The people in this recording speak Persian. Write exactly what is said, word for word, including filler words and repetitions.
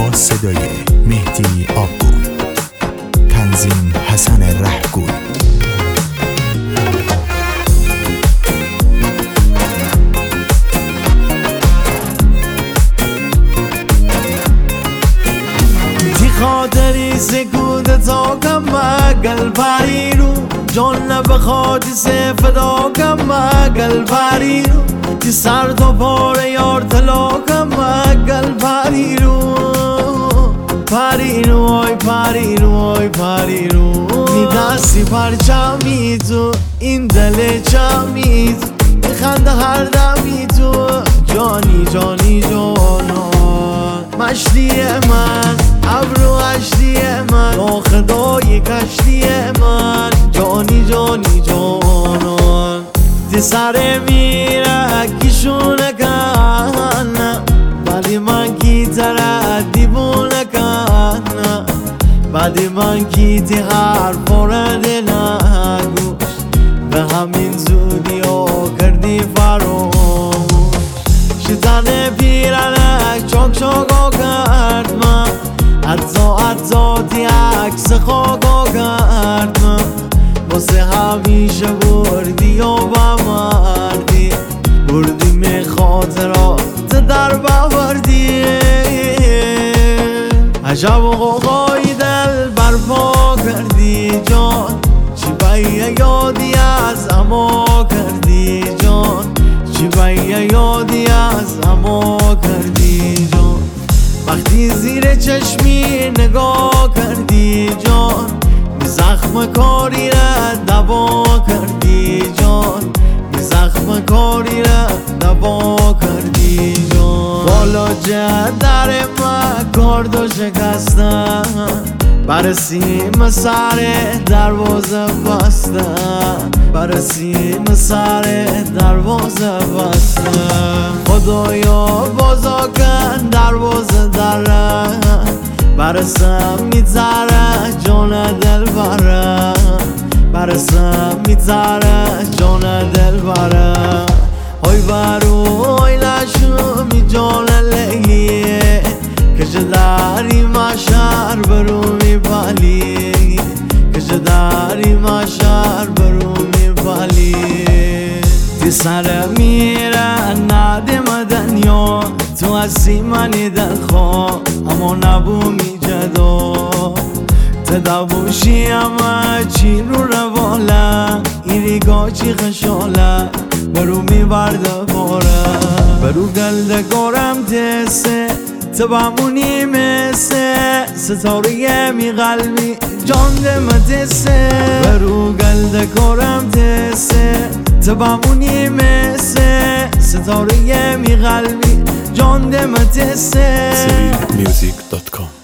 با صدای مهدی آبگون، تنظیم حسن رهگوی. خاطری سکوت تا کم گل پری رو جان نبخواد سه فدا کم گل پری رو تی سر تا پاره یار طلا کم گل پری رو پری رو آی پری رو آی پری رو می دستی پرچمی تو این دل چمی تو میخنده هر دمی تو جانی جانی جانان مشتی من ابرو اشتی من با خدای کشتی من جانی جانی جانان تی سر میره کشونه کن بعد من کی تره دیوونه کن بعد من کی تی هر پرد نگوش به همین زودی ها کردی فراموش شیطان پیرنک چاک چاکا کرد من حتی حتی تی عکس خاکا کرد من واسه همیشه بردی و بمردی بردی می خاطرات در بوردی عجب و غوغای دل برپا کردی جان چی بیه یادی از اما کردی جان چی بیه یادی از اما کردی جان وقتی زیر چشمی نگاه کردی جان می زخم کاری را دوا کردی جان می زخم کاری را دوا کردی جان بالا جه در من کاردو شکستن برسیم سر دروازه بستن برسیم سر دروازه بستن خدایا بازا کن دروازه درن برسم میتره جان دل برن برسم میتره جان دل برن های برو های لشو می جان لیه کش داری مشهر برو می پالی کش داری مشهر برو می پالی تی سر میره ندم دنیا تو هستی منی دلخواه اما نبو می جدا تدابوشی همه چی رو رواله ایریگاه چی خشاله برو می برده باره برو گلده گارم تسه تبامونی مثه ستاره می قلبی جان دمتسه برو گلده گارم تسه تبامونی مثه ستاره می قلبی جان دمتسه سیویل میوزیک دات کام